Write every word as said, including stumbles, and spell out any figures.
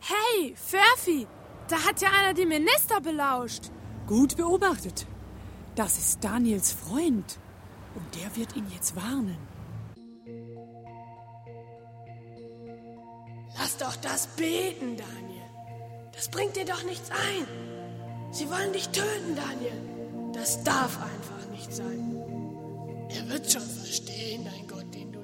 Hey, Furphy, da hat ja einer die Minister belauscht. Gut beobachtet. Das ist Daniels Freund. Und der wird ihn jetzt warnen. Lass doch das beten, Daniel. Das bringt dir doch nichts ein. Sie wollen dich töten, Daniel. Das darf einfach nicht sein. Er wird schon verstehen, dein Gott, den du